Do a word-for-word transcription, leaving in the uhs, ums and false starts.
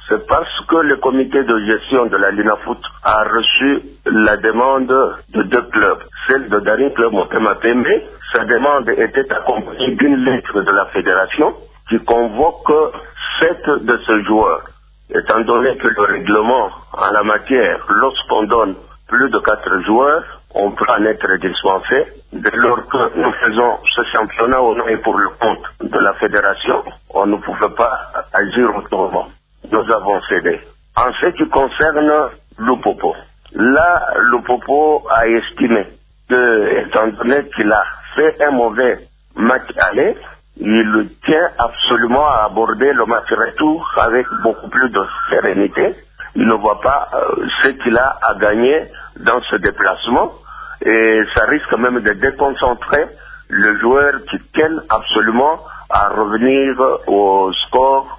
C'est parce que le comité de gestion de la Linafoot a reçu la demande de deux clubs. Celle de Daring Club Motema Pembe, sa demande était accompagnée d'une lettre de la fédération qui convoque sept de ces joueurs. Étant donné que le règlement en la matière, lorsqu'on donne plus de quatre joueurs, on peut en être dispensé. Dès lors que nous faisons ce championnat au nom et pour le compte de la fédération, on ne pouvait pas agir autrement. Nous avons cédé. En ce qui concerne Lupopo, là, Lupopo a estimé que, étant donné qu'il a fait un mauvais match aller, il tient absolument à aborder le match retour avec beaucoup plus de sérénité. Il ne voit pas euh, ce qu'il a à gagner dans ce déplacement et ça risque même de déconcentrer le joueur qui tient absolument à revenir au score